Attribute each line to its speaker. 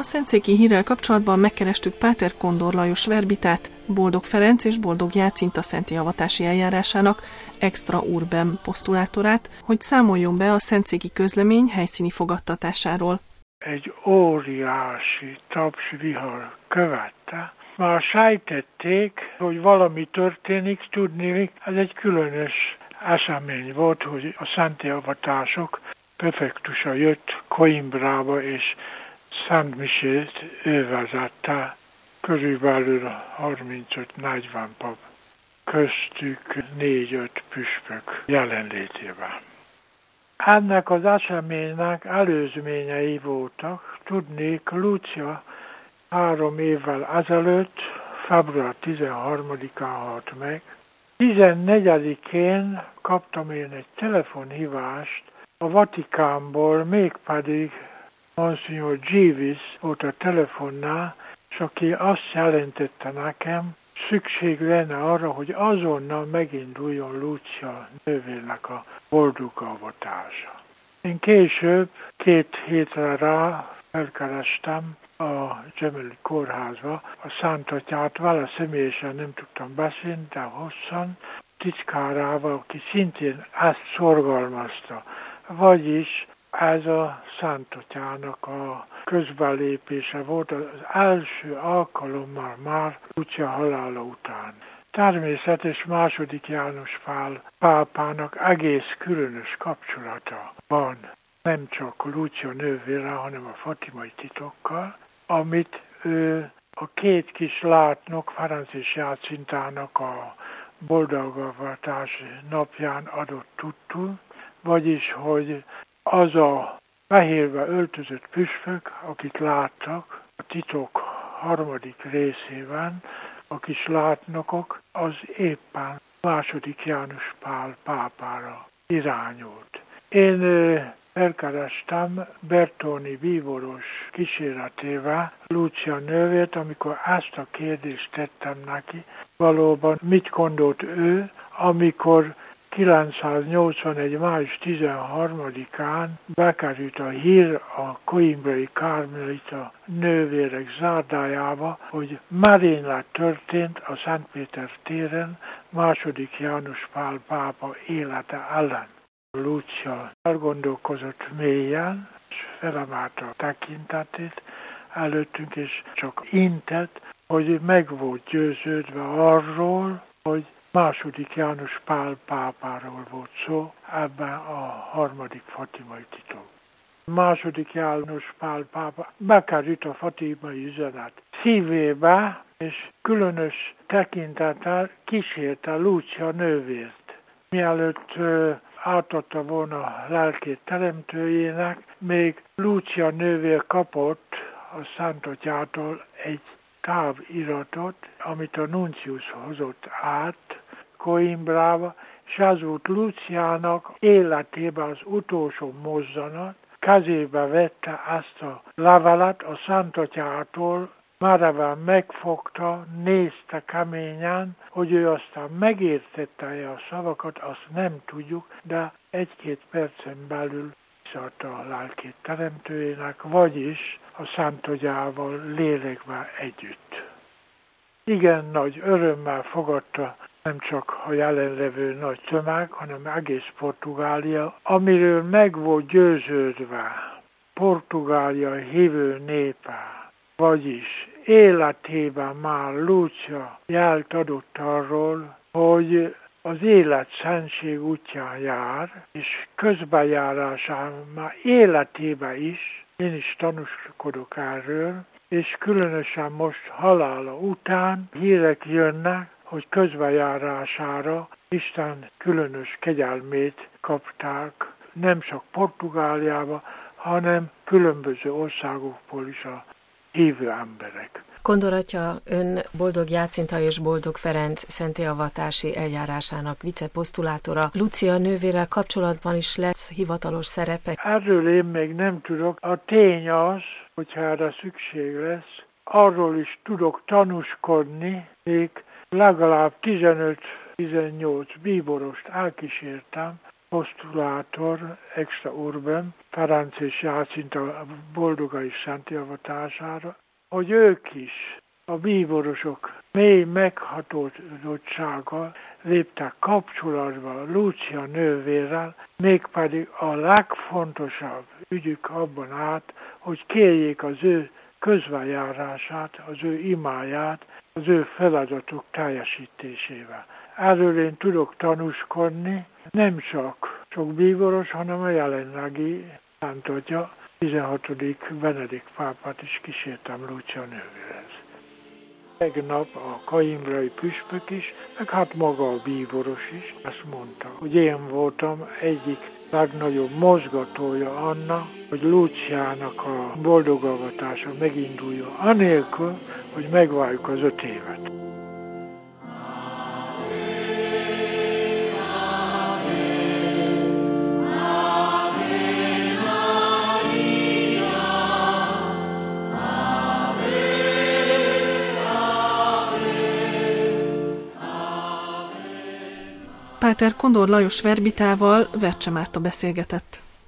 Speaker 1: szentszéki hírrel kapcsolatban megkerestük Páter Kondor Lajos verbitát, Boldog Ferenc és Boldog Jácinta szenti avatási eljárásának extra urbem posztulátorát, hogy számoljon be a szentszéki közlemény helyszíni fogadtatásáról.
Speaker 2: Egy óriási tapsvihar követte. Már sejtették, hogy valami történik, tudni, ez egy különös esemény volt, hogy a szenti avatások prefektusa jött Coimbrába, és Szent Misét ő vezette, körülbelül 35-40 pap, köztük 4-5 püspök jelenlétében. Ennek az eseménynek előzményei voltak. Tudnék, Lúcia 3 évvel ezelőtt, február 13-án halt meg. 14-én kaptam én egy telefonhívást a Vatikánból, mégpedig Monsignor Givis volt a telefonnál, és aki azt jelentette nekem, szükség lenne arra, hogy azonnal meginduljon Lúcia nővérnek a boldog avatása. Én később, 2 hétre rá felkerestem a Gemelli kórházba a Szent Atyát, vele személyesen nem tudtam beszélni, de hosszan, titkárával, aki szintén ezt szorgalmazta. Vagyis ez a Szent Atyának a közbelépése volt az első alkalommal már Lúcia halála után. Természetes II. János Pál pápának egész különös kapcsolata van, nem csak Lúcia nővére, hanem a fatimai titokkal, amit ő a 2 kis látnok, Ferenc és Jácintának a boldogavatási napján adott tudtul, vagyis, hogy az a fehérbe öltözött püspök, akit láttak a titok 3. részében, a kis látnokok, az éppen II. János Pál pápára irányult. Én felkerestem Bertoni bíboros kíséretével Lúcia nővért, amikor ezt a kérdést tettem neki, valóban mit gondolt ő, amikor 981. május 13-án bekerült a hír a coimbrai karmelita nővérek zárdájába, hogy merénylet történt a Szent Péter téren II. János Pál pápa élete ellen. Lúcia elgondolkozott mélyen, és felemelte a tekintetét előttünk, és csak intett, hogy meg volt győződve arról, hogy II. János Pál pápáról volt szó ebben a 3. fatimai titok. II. János Pál pápa bekerült a fatimai üzenet szívébe, és különös tekintettel kísérte Lúcia nővért. Mielőtt átadta volna lelkét teremtőjének, még Lúcia nővér kapott a Szent Atyától egy táviratot, amit a nuncius hozott át Coimbrába, és ez volt Lúciának életében az utolsó mozzanat, kezébe vette ezt a levelet a Szent Atyától, mereven megfogta, nézte keményen, hogy ő aztán megértette a szavakat, azt nem tudjuk, de 1-2 percen belül visszaadta a lelkét teremtőjének, vagyis a Szent Atyával lélekben együtt. Igen nagy örömmel fogadta nem csak a jelenlevő nagy tömeg, hanem egész Portugália, amiről meg volt győződve Portugália hívő népe, vagyis életében már Lúcia jelt adott arról, hogy az élet szentség útján jár, és közbenjárásán már életében is, én is tanúskodok erről, és különösen most halála után hírek jönnek, hogy közbenjárására Isten különös kegyelmét kapták, nem csak Portugáliába, hanem különböző országokból is a hívő emberek.
Speaker 3: Kondor atya, ön Boldog Jácinta és Boldog Ferenc szentélyavatási eljárásának viceposztulátora. Lúcia nővérrel kapcsolatban is lesz hivatalos szerepe?
Speaker 2: Erről én még nem tudok. A tény az, hogyha erre szükség lesz, arról is tudok tanúskodni, még legalább 15-18 bíborost elkísértem, posztulátor extra urbem, Ferenc és Jácinta boldogai szentjavatására, hogy ők is a bíborosok mély meghatottsággal léptek kapcsolatba Lucia nővérrel, mégpedig a legfontosabb ügyük abban állt, hogy kérjék az ő közbenjárását, az ő imáját, az ő feladatok teljesítésével. Erről én tudok tanúskodni, nem csak sok bíboros, hanem a jelenlegi Szentagya, 16. Benedikt pápát is kísértem Lucia nővérhez. Tegnap a coimbrai püspök is, meg hát maga a bíboros is ezt mondta, hogy én voltam egyik legnagyobb mozgatója annak, hogy Luciának a boldog avatása meginduljon, anélkül, hogy megvárjuk az 5 évet.
Speaker 1: Páter Kondor Lajos verbitával Vercse Márta beszélgetett.